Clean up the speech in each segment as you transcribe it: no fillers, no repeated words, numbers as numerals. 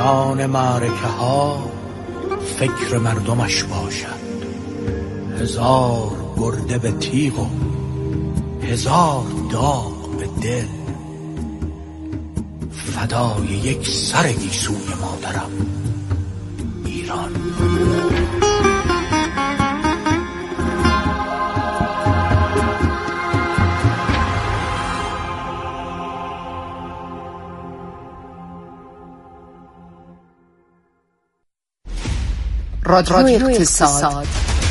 میان معرکه ها فکر مردمش باشد. هزار گرده به تیغ و هزار داغ به دل، فدای یک سر گیسوی مادرم ایران. رادیو اقتصاد،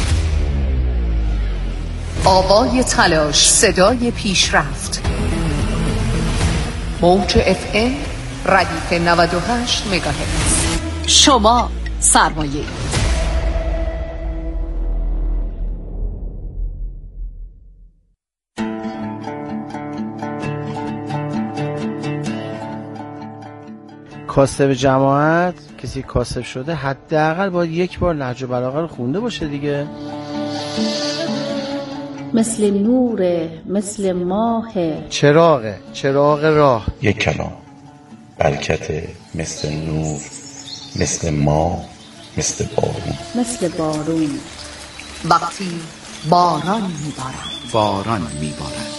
آوای تلاش، صدای پیشرفت. موج FM ردیف 98 مگاهرتز. شما سرمایه. کاسب جماعت، کسی کاسب شده حداقل باید یک بار نهج البلاغه رو خونده باشه دیگه. مثل نوره، مثل ماه، چراغ راه. یک کلام برکت، مثل نور، مثل ماه، مثل بارون. مثل بارون. وقتی باران میبارد.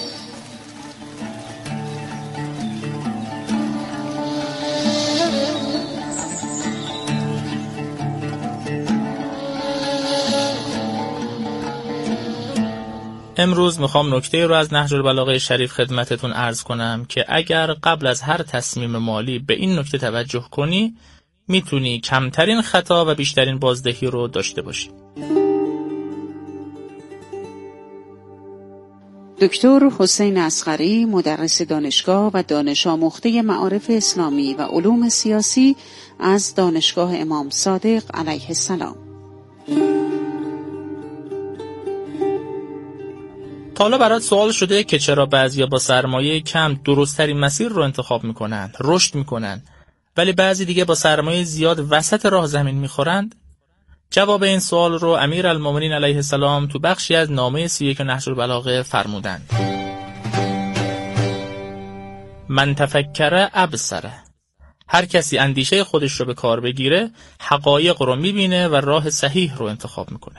امروز میخوام نکته رو از نهج البلاغه شریف خدمتتون عرض کنم که اگر قبل از هر تصمیم مالی به این نکته توجه کنی میتونی کمترین خطا و بیشترین بازدهی رو داشته باشی. دکتر حسین اصغری، مدرس دانشگاه و دانش آموخته معارف اسلامی و علوم سیاسی از دانشگاه امام صادق علیه السلام. تا حالا برات سوال شده که چرا بعضیا با سرمایه کم درست‌ترین مسیر رو انتخاب میکنن، رشد میکنن، ولی بعضی دیگه با سرمایه زیاد وسط راه زمین میخورند؟ جواب این سوال رو امیرالمومنین علیه السلام تو بخشی از نامه 31 نهج البلاغه فرمودند. من تفکر ابصره. هر کسی اندیشه خودش رو به کار بگیره، حقایق رو میبینه و راه صحیح رو انتخاب میکنه.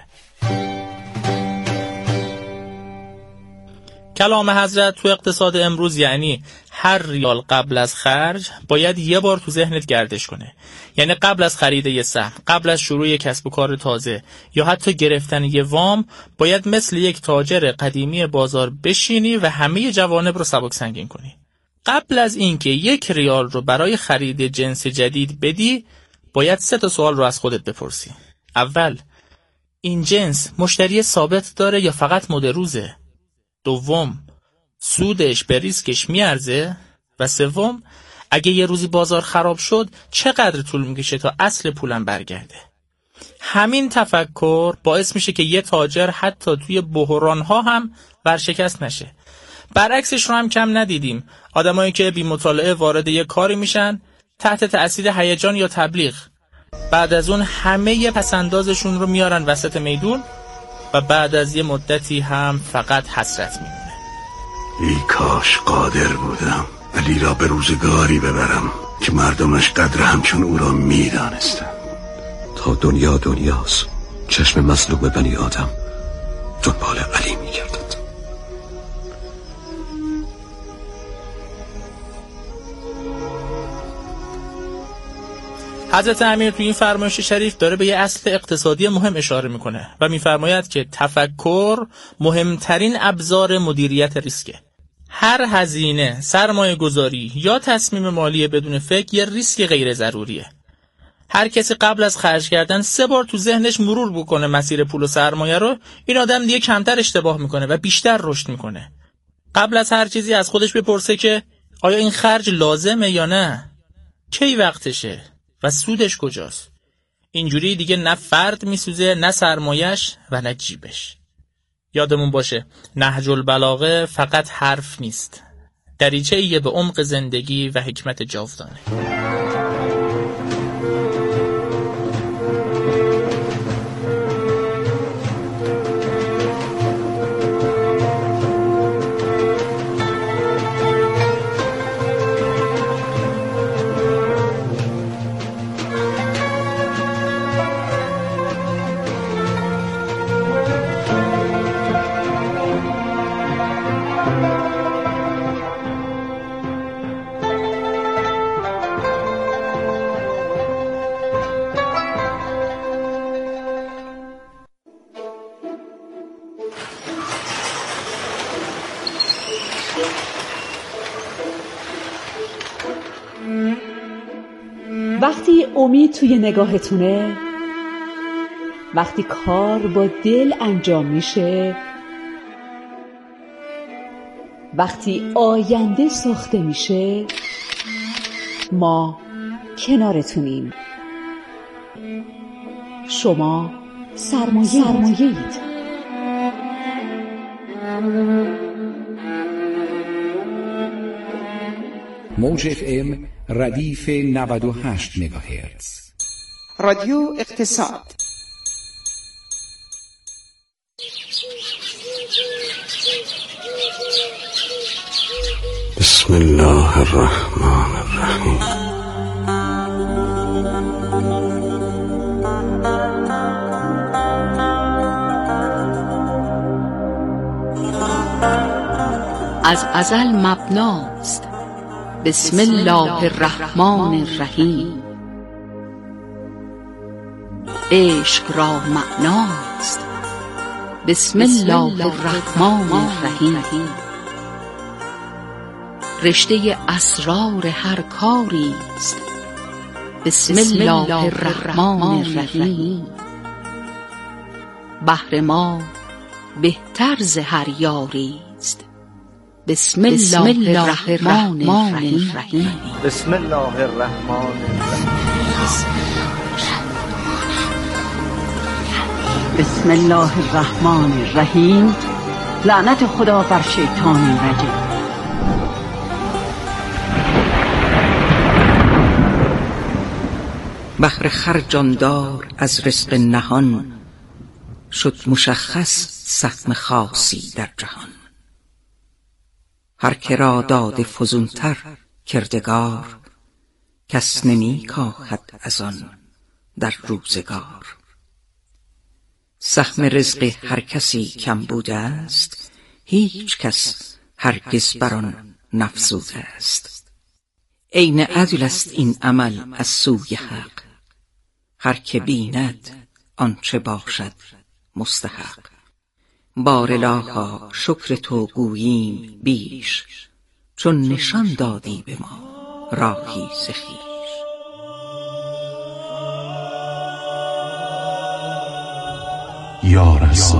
کلام حضرت تو اقتصاد امروز یعنی هر ریال قبل از خرج باید یه بار تو ذهنت گردش کنه. یعنی قبل از خرید یه سهم، قبل از شروع یک کسب و کار تازه یا حتی گرفتن یه وام، باید مثل یک تاجر قدیمی بازار بشینی و همه جوانب رو سبک سنگین کنی. قبل از اینکه 1 ریال رو برای خرید جنس جدید بدی، باید 3 سوال رو از خودت بپرسی. اول، این جنس مشتری ثابت داره یا فقط مد روزه؟ دوم، سودش به ریسکش میارزه؟ و سوم، اگه یه روزی بازار خراب شد چقدر طول میکشه تا اصل پولم برگرده؟ همین تفکر باعث میشه که یه تاجر حتی توی بحران‌ها هم ورشکست نشه. برعکسش رو هم کم ندیدیم. آدمایی که بی مطالعه وارد یه کاری میشن تحت تأثیر هیجان یا تبلیغ، بعد از اون همه پسندازشون رو میارن وسط میدون و بعد از یه مدتی هم فقط حسرت میمونه. ای کاش قادر بودم علی را به روزگاری ببرم که مردمش قدر همچون او را میدانستن. تا دنیا دنیاست، چشم مظلوم بنی آدم دنبال علی میگردد. حضرت امیر تو این فرمایش شریف داره به یه اصل اقتصادی مهم اشاره میکنه و میفرماید که تفکر مهمترین ابزار مدیریت ریسکه. هر هزینه، سرمایه گذاری یا تصمیم مالی بدون فکر یه ریسک غیر ضروریه. هر کسی قبل از خرج کردن 3 بار تو ذهنش مرور بکنه مسیر پول و سرمایه رو، این آدم دیگه کمتر اشتباه میکنه و بیشتر رشد میکنه. قبل از هر چیزی از خودش بپرسه که آیا این خرج لازمه یا نه؟ کی وقتشه؟ و سودش کجاست؟ اینجوری دیگه نه فرد میسوزه، نه سرمایش و نه جیبش. یادمون باشه نهج البلاغه فقط حرف نیست، دریچه‌ای به عمق زندگی و حکمت جاودانه. وقتی امید توی نگاهتونه، وقتی کار با دل انجام میشه، وقتی آینده ساخته میشه، ما کنارتونیم. شما سرمایه‌اید. موج FM ردیف 98 مگاهرتز. رادیو اقتصاد. بسم الله الرحمن الرحیم. از ازل مبناست بسم الله الرحمن الرحیم. عشق را معناست بسم الله الرحمن الرحیم. رشته اسرار هر کاری است بسم الله الرحمن الرحیم. بهر ما بهتر ز هر یاری است بسم الله الرحمن الرحیم. بسم الله الرحمن الرحیم. بسم الله الرحمن الرحیم. لعنت خدا بر شیطان رجیم. بهر خرجاندار از رزق نهان، شد مشخص سهم خاصی در جهان. هر که را داده فزونتر کردگار، کس نمی کاهد از آن در روزگار. سهم رزق هر کسی کم بوده است، هیچ کس هرگز بر آن نفزوده است. عین عدل است این عمل از سوی حق، هر که بیند آنچه باشد مستحق. بار الها شکر تو گوییم بیش، چون نشان دادی به ما راهی ز خویش. یا رزاق،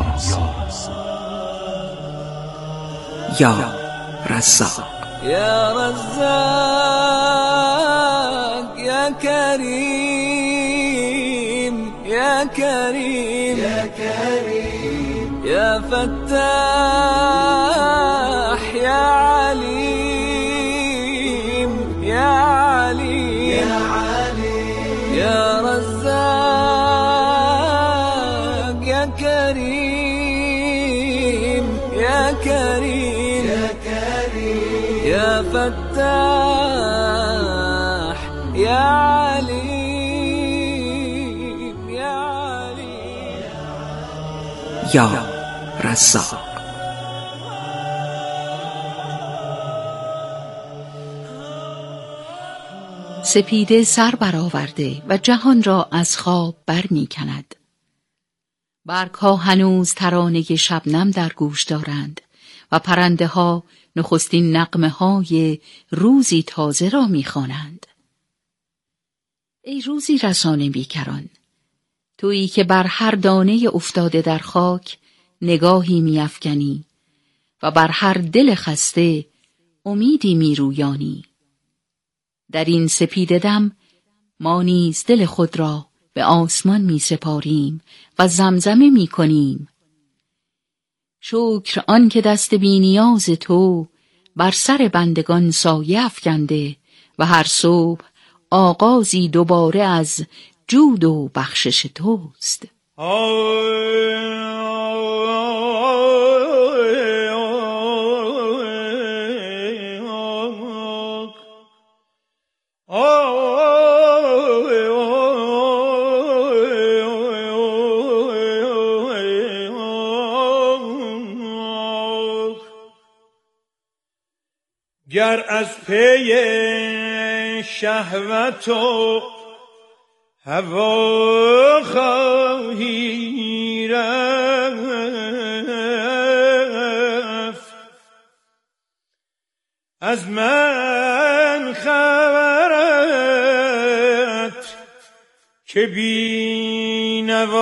یا رزاق، یا رزاق، یا کریم، یا کریم، یا کریم، یا فتاح، یا علیم، یا علیم، یا علیم، یا رزاق، یا کریم، یا کریم، یا كريم، يا فتاح، يا عليم، يا عليم، یا رزاق. سپیده سر برآورده و جهان را از خواب بر می کند. برگ‌ها هنوز ترانه شبنم در گوش دارند و پرنده ها نخستین نغمه های روزی تازه را می خوانند. ای روزی رسانه بیکران، تویی که بر هر دانه افتاده در خاک نگاهی می افکنی و بر هر دل خسته امیدی می رویانی. در این سپیده دم ما نیز دل خود را به آسمان می سپاریم و زمزمه می کنیم: شکر آن که دست بی نیاز تو بر سر بندگان سایه افکنده و هر صبح آغازی دوباره از جود و بخشش توست. گر از پی شهوت و هوا خواهی رفت، از من خبرت که بی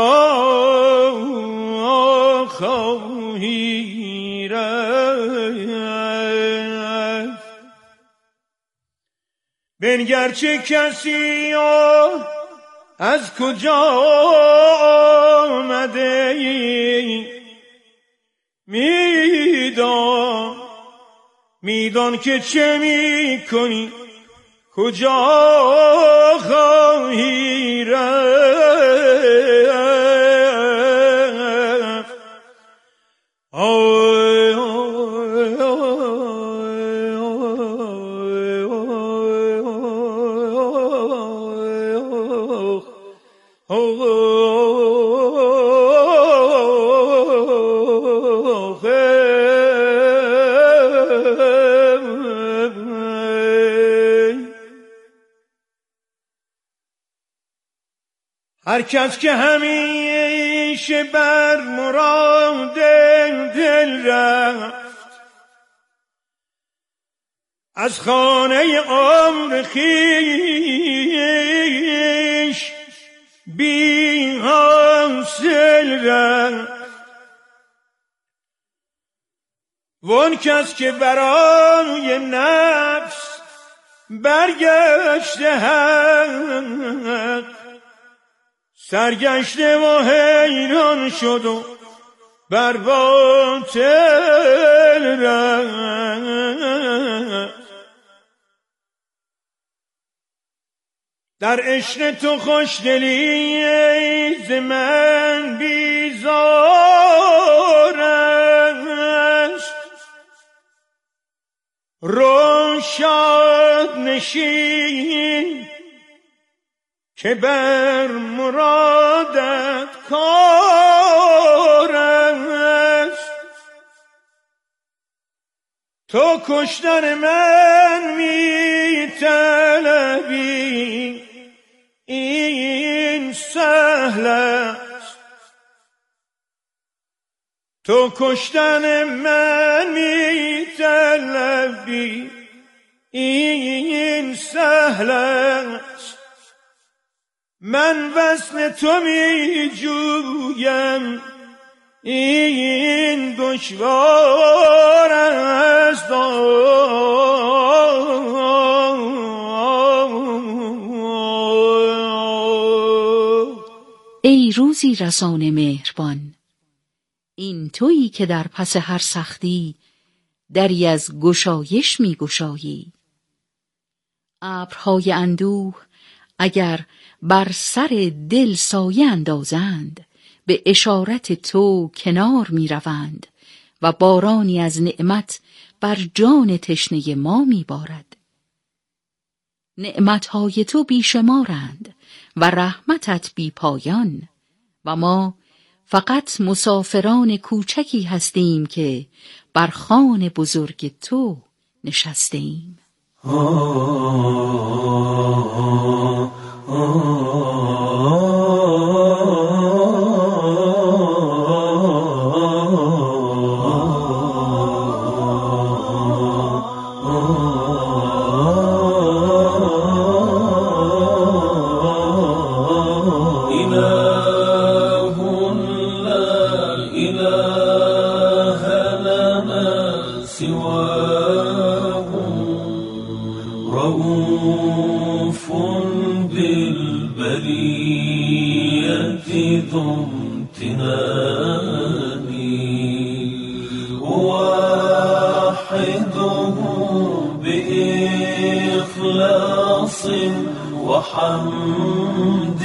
نوا خواهی رفت. بنگر چه کسی از کجا آمده میدان که چه میکنی کجا خواهی رفت. هر کس که همیشه بر مراد دل رفت، از خانه عمر خویش بی حاصل رفت. وان کس که برای نفس برگشته حق، سرگشته و حیران شد و بر باطل رفت. در عشق تو خوشدلی ز من بیزار است، رو شاد نشین که بر مرادت کار است. تو کشتن من می طلبی این سهل است، تو کشتن من می طلبی این سهل است. من وصل تو می جویم این دشوار است. ای روزی رسان مهربان، این تویی که در پس هر سختی دری از گشایش می گشایی. ابرهای اندوه اگر بر سر دل سایه اندازند، به اشارت تو کنار می روند و بارانی از نعمت بر جان تشنه ما می بارد. نعمتهای تو بیشمارند و رحمتت بی پایان و ما فقط مسافران کوچکی هستیم که بر خوان بزرگ تو نشستیم. رؤوف بالبرية ذو امتنان وحده بإخلاص وحمد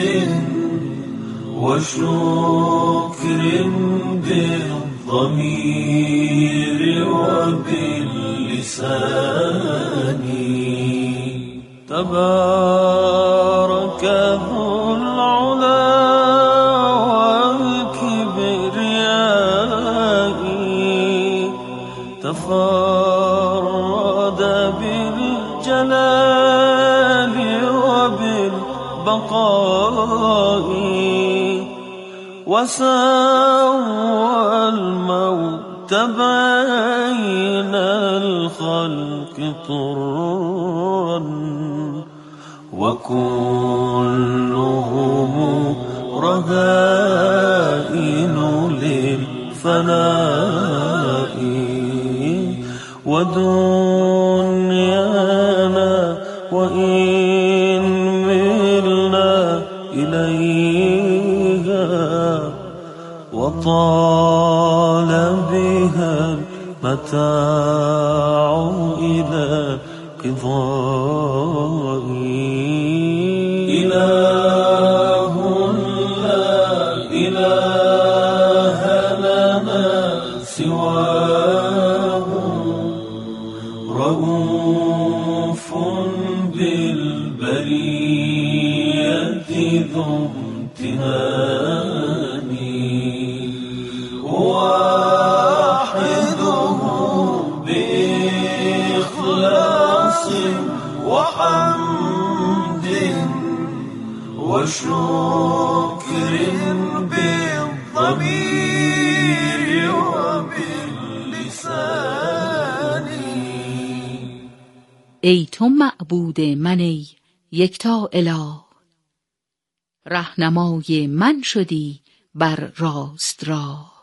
وشكر بالضمير وباللسان. تبارك ذو العلا والكبرياء، تفرد بالجلال وبالبقاء، وسوى الموت بين الخلق طرا وكلهم رهائن للفناء ودنيانا وإن ملنا إليها وطال بها المتاع إلى قضاء إله لا إله لنا سواه رؤوف بالبرية ذو امتنان واحده بإخلاص وحمد وشكر بالضمير وباللسان. ای تو معبود من، ای یکتا اله، رهنمای من شدی بر راست راه.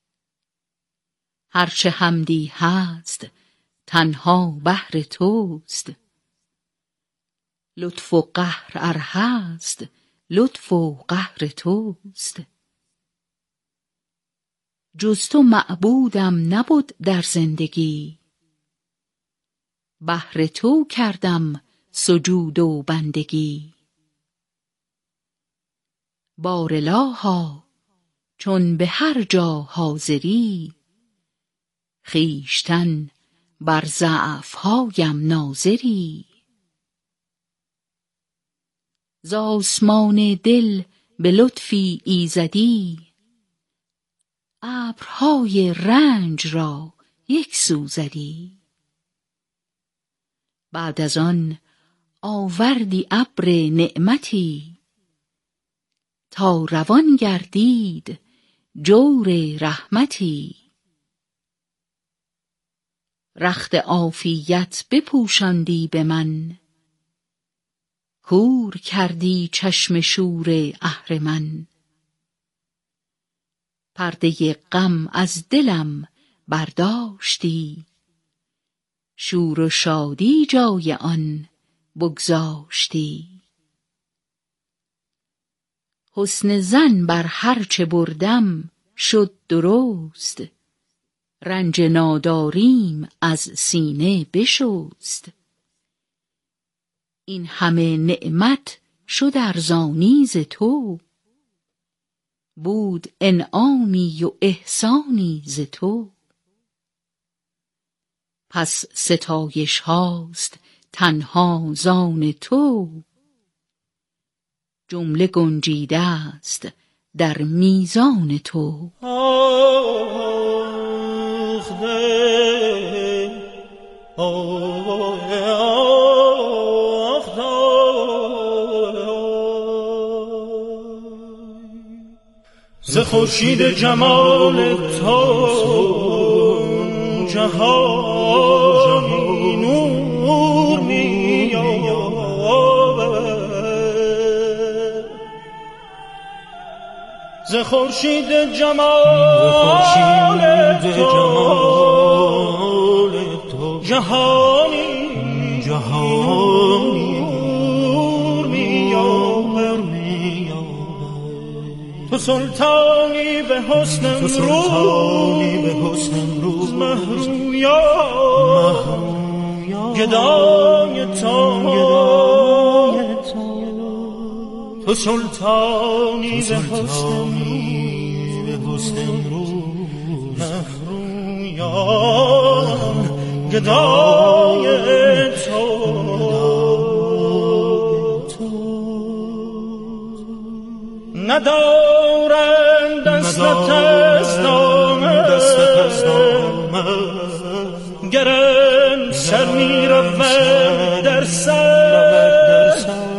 هرچه حمدی هست تنها بهر توست، لطف و قهر ار هست لطف و قهر توست. جز تو معبودم نبود در زندگی، بهر تو کردم سجود و بندگی. بارالها چون به هر جا حاضری، خویشتن بر ضعف‌هایم ناظری. ز آسمان دل به لطفی ایزدی، ابرهای رنج را یک سو زدی. بعد از آن آوردی ابر نعمتی، تا روان گردید جور رحمتی. رخت عافیت بپوشاندی به من، کور کردی چشم شور اهرمن. پرده غم از دلم برداشتی، شور و شادی جای آن بگذاشتی. حسن ظن بر هر چه بردم شد درست، رنج ناداریم از سینه بشست. این همه نعمت شد ارزانی ز تو، بود انعامی و احسانی ز تو. پس ستایش هاست تنها زان تو، جمله گنجیده است در میزان تو. ز خورشید جمال تو جهانی نور می‌یابد. ز خورشید جمال تو جهانی نور می‌یابد. تو سلطانی به حسن امروز، مهرویان گدای تو. تو سلطانی به حسن امروز، مهرویان گدای تو. ندارند دستت از دامن، گرن سر می رود در سر.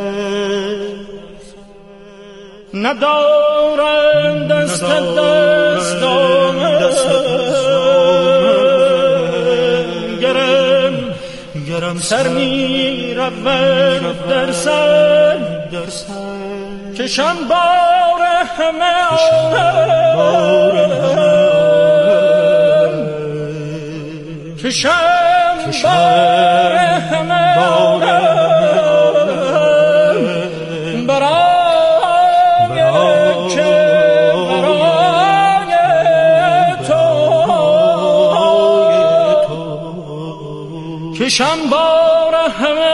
ندارند دستت از دامن، گرن سر می رود در سر کشم بار همه کشم بار همه کشم بار همه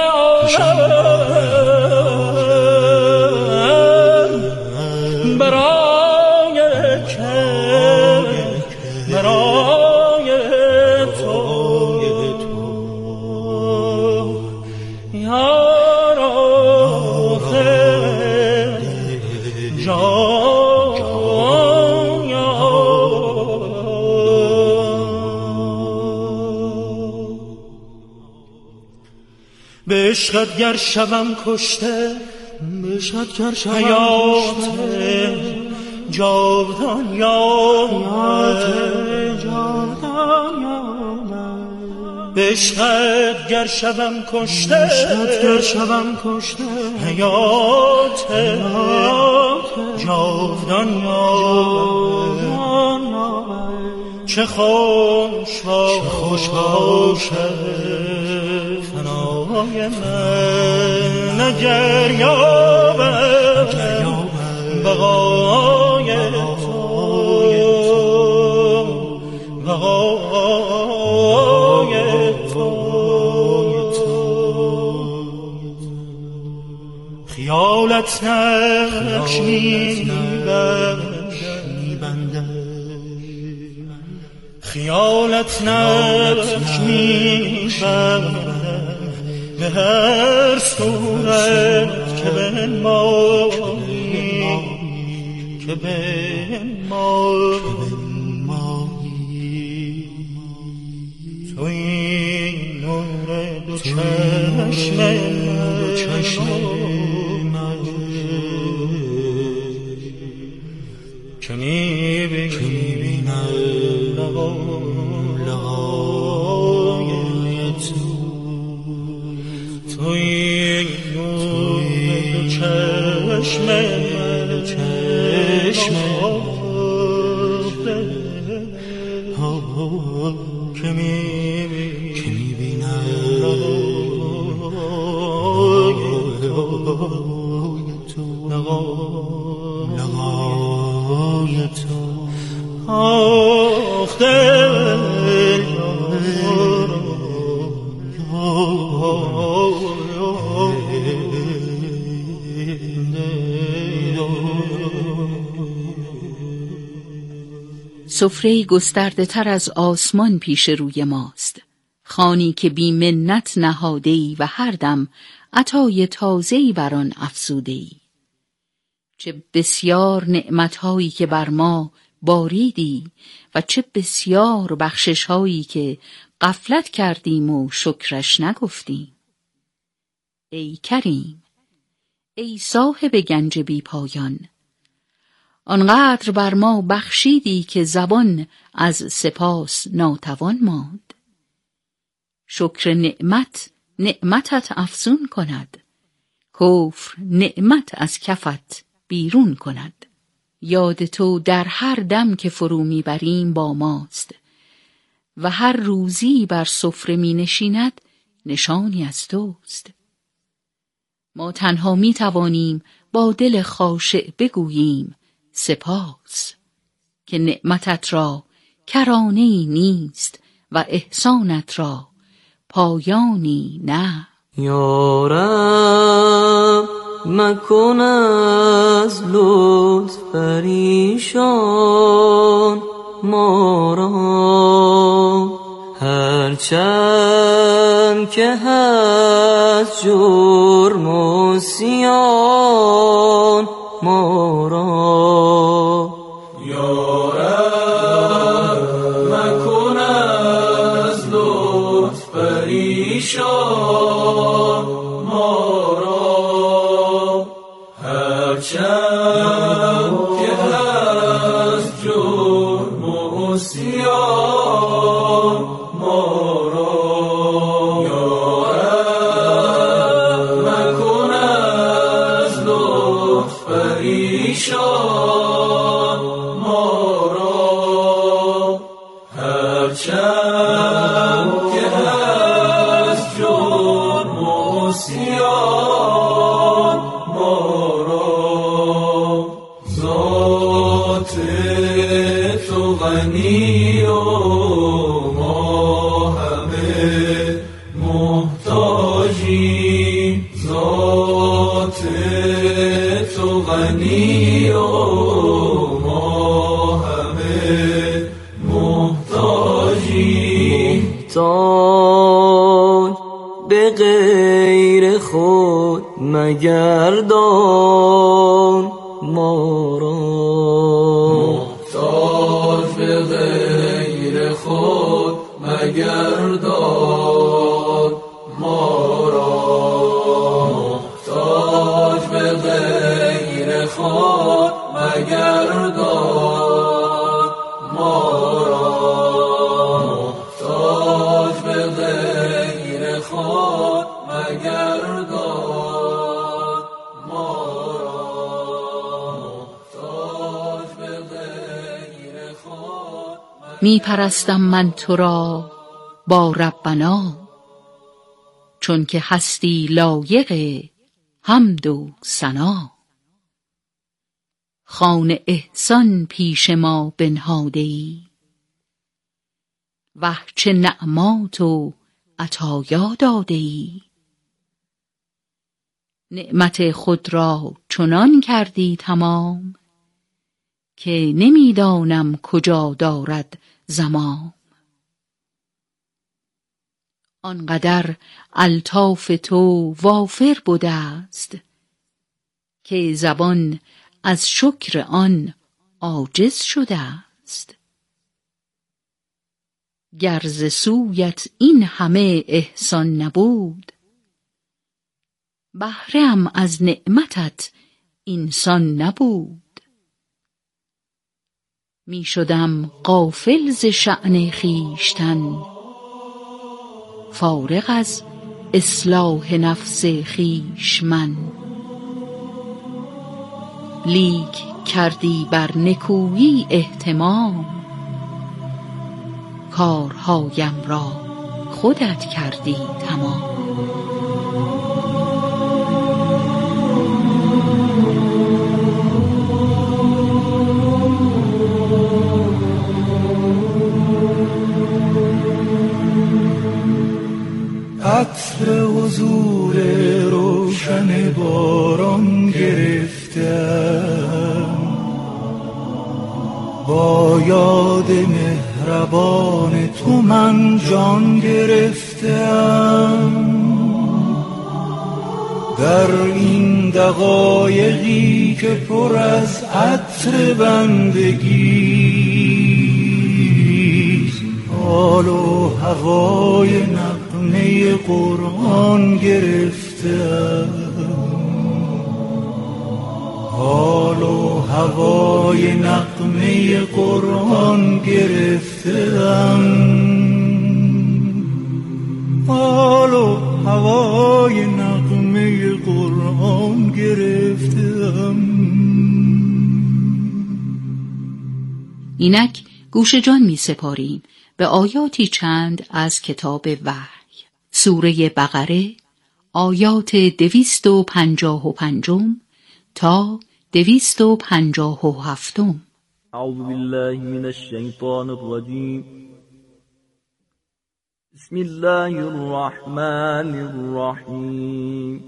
عالم برای تو یار آخر جان به عشقت گر شوم کشته حیات جاودان به عشقت گر شوم کشته حیات جاودان چه خوش باشد فنای من اگر یابم بقای تو خیالت نقش خیالت نقش می‌بندم به هر صورت که بنمایی تو این نور دو چشم که می‌بینم لقای تو این نور دو چشم که می‌بینم لقای تو آخ دل سفره گسترده تر از آسمان پیش روی ماست، خوانی که بی منت نهاده‌ای و هر دم عطای تازه‌ای بر آن افزوده‌ای. چه بسیار نعمت‌هایی که بر ما باریدی و چه بسیار بخشش‌هایی که غفلت کردیم و شکرش نگفتیم. ای کریم، ای صاحب گنج بی پایان، آنقدر بر ما بخشیدی که زبان از سپاس ناتوان ماند. شکر نعمتت افزون کند، کفر نعمت از کفت بیرون کند. یاد تو در هر دم که فرو میبریم با ماست و هر روزی بر سفره می نشیند نشانی از توست. ما تنها می توانیم با دل خاشع بگوییم سپاس، که نعمتت را کرانه‌ای نیست و احسانت را پایانی نه. یا رب مکن از لطف پریشان ما را، هرچند که هست جرم و سیان ما را. یا رب مکن از لطف پریشان ما را، هرچند که هست جرم و سیان ما را. یا رب ایشان ما را هرچند که هست جرم و عصیان ما را ذات تو غنی و ما همه محتاجیم ذات تو غنی و ما همه محتاجیم محتاج به غیر خود مگردان ما را محتاج به غیر خود مگردان ما را محتاج به غیر خود مگردان ما را محتاج به غیر خود مگردان ما را محتاج به غیر خود می پرستم من تو را با ربنا، چون که هستی لایق حمد و ثنا. خوان احسان پیش ما بنهاده ای، وه چه نعمات و عطایا داده ای. نعمت خود را چنان کردی تمام، که نمیدانم کجا دارد زمام. آنقدر الطاف تو وافر بوده است، که زبان از شکر آن عاجز شده است. گر ز سویت این همه احسان نبود، بهره ام از نعمتت اینسان نبود. می شدم غافل ز شأن خویشتن، فارغ از اصلاح نفس خویش من. لیک کردی بر نکویی اهتمام، کارهایم را خودت کردی تمام. عطر حضور روشن باران گرفتم، با یاد مهربان تو من جان گرفتم. در این دقایقی که پر از عطر بندگی، حال و هوای نغمه قرآن گرفتم. حال و هوای نغمه قرآن گرفتم. حال و هوای نغمه قرآن گرفتم. اینک گوش جان می سپاریم به آیاتی چند از کتاب وحی. سوره بقره آیات 255 تا 257. اعوذ بالله من الشیطان الرجیم. بسم الله الرحمن الرحیم.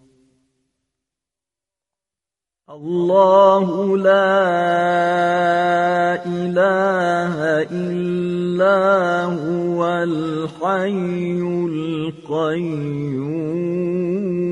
الله لا اله الا هو الحي القيوم